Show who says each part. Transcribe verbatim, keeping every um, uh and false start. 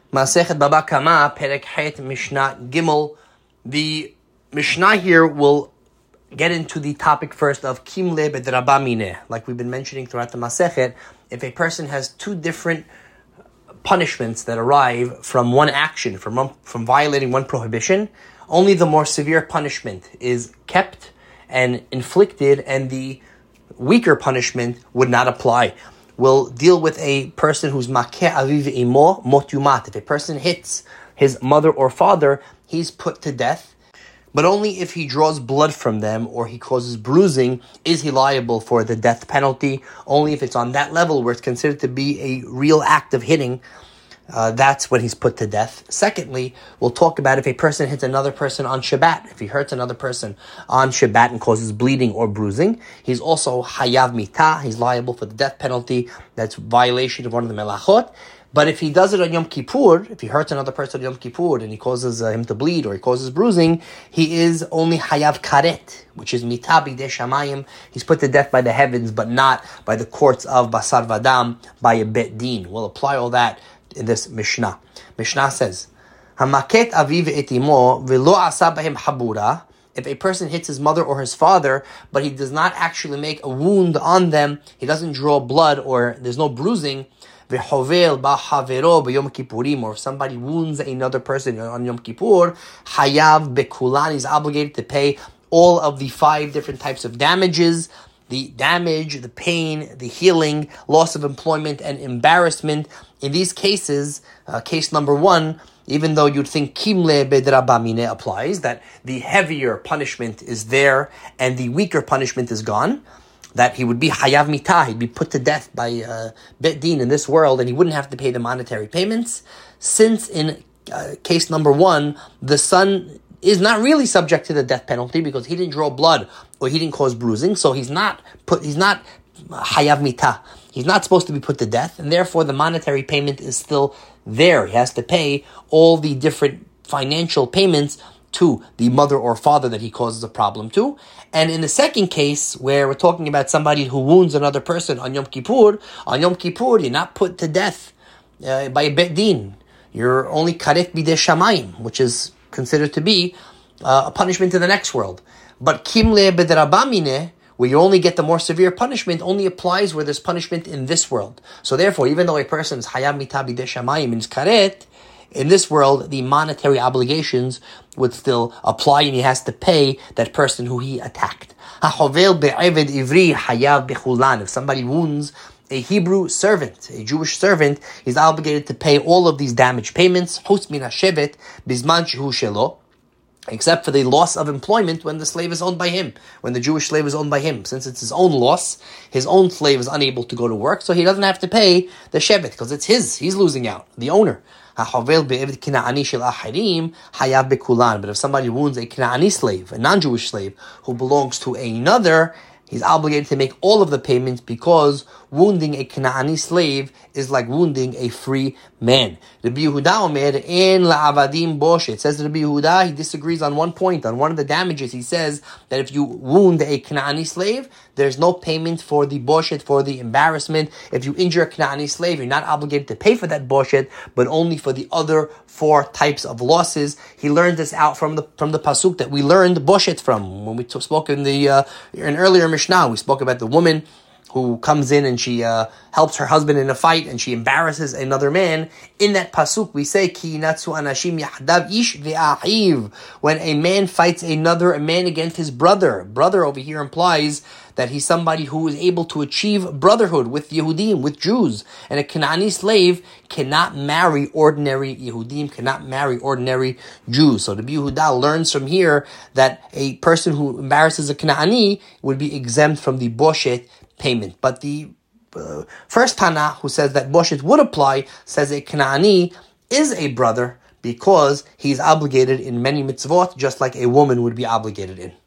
Speaker 1: Masechet Baba Kama, Perek Het, Mishnah Gimel. The Mishnah here will get into the topic first of Kimle Bedraba Mineh. Like we've been mentioning throughout the Masechet, if a person has two different punishments that arrive from one action, from one, from violating one prohibition, only the more severe punishment is kept and inflicted, and the weaker punishment would not apply. We'll deal with a person who's makeh aviv imo mot yumat. If a person hits his mother or father, he's put to death. But only if he draws blood from them or he causes bruising is he liable for the death penalty. Only if it's on that level where it's considered to be a real act of hitting, uh, that's when he's put to death. Secondly, we'll talk about if a person hits another person on Shabbat. If he hurts another person on Shabbat and causes bleeding or bruising, he's also hayav mitah. He's liable for the death penalty. That's violation of one of the melachot. But if he does it on Yom Kippur, if he hurts another person on Yom Kippur and he causes uh, him to bleed or he causes bruising, he is only hayav karet, which is mitah b'dei shamayim. He's put to death by the heavens, but not by the courts of basar vadam, by a bet din. We'll apply all that in this Mishnah. Mishnah says, Hamaket aviv et imo v'lo asa b'hem habura. If a person hits his mother or his father, but he does not actually make a wound on them, he doesn't draw blood or there's no bruising, v'hovel b'havero b'yom kippurim, or if somebody wounds another person on Yom Kippur, hayav bekulan, he's obligated to pay all of the five different types of damages: the damage, the pain, the healing, loss of employment, and embarrassment. In these cases, uh, case number one, even though you'd think kimle bedraba mineh applies, that the heavier punishment is there and the weaker punishment is gone, that he would be hayav mitah, he'd be put to death by uh, bet din in this world, and he wouldn't have to pay the monetary payments. Since in uh, case number one, the son is not really subject to the death penalty because he didn't draw blood or he didn't cause bruising, so he's not put. He's not hayav mitah. He's not supposed to be put to death, and therefore the monetary payment is still there. He has to pay all the different financial payments to the mother or father that he causes a problem to. And in the second case, where we're talking about somebody who wounds another person on Yom Kippur, on Yom Kippur, you're not put to death uh, by a bet din. You're only karet b'dei shamayim, which is considered to be uh, a punishment in the next world. But kimle b'draba mineh, where you only get the more severe punishment, only applies where there's punishment in this world. So therefore, even though a person is hayav mitah b'dei shamayim, means karet, in this world, the monetary obligations would still apply, and he has to pay that person who he attacked. Hahovel be'eved ivri hayav bechulan. If somebody wounds a Hebrew servant, a Jewish servant, he's obligated to pay all of these damage payments, chutz min hashevet bizman shehu shelo, except for the loss of employment when the slave is owned by him, when the Jewish slave is owned by him. Since it's his own loss, his own slave is unable to go to work, so he doesn't have to pay the shevet, because it's his. He's losing out, the owner. But if somebody wounds a Kinaani slave, a non-Jewish slave, who belongs to another, he's obligated to make all of the payments, because wounding a Kanaani slave is like wounding a free man. Rabbi Yehuda Omer, en la'avadim boshet. It says Rabbi Yehuda, he disagrees on one point, on one of the damages. He says that if you wound a Kanaani slave, there's no payment for the boshet, for the embarrassment. If you injure a Kanaani slave, you're not obligated to pay for that boshet, but only for the other four types of losses. He learned this out from the from the pasuk that we learned boshet from when we t- spoke in the uh, in earlier Mishnah. We spoke about the woman who comes in and she uh, helps her husband in a fight and she embarrasses another man. In that pasuk, we say, Ki natsu anashim yahdav ish ve'ahiv. When a man fights another, a man against his brother. Brother over here implies that he's somebody who is able to achieve brotherhood with Yehudim, with Jews. And a Kanaani slave cannot marry ordinary Yehudim, cannot marry ordinary Jews. So the Yehuda learns from here that a person who embarrasses a Kanaani would be exempt from the boshet payment. But the uh, first Tana, who says that boshet would apply, says a Kanaani is a brother because he's obligated in many mitzvot, just like a woman would be obligated in.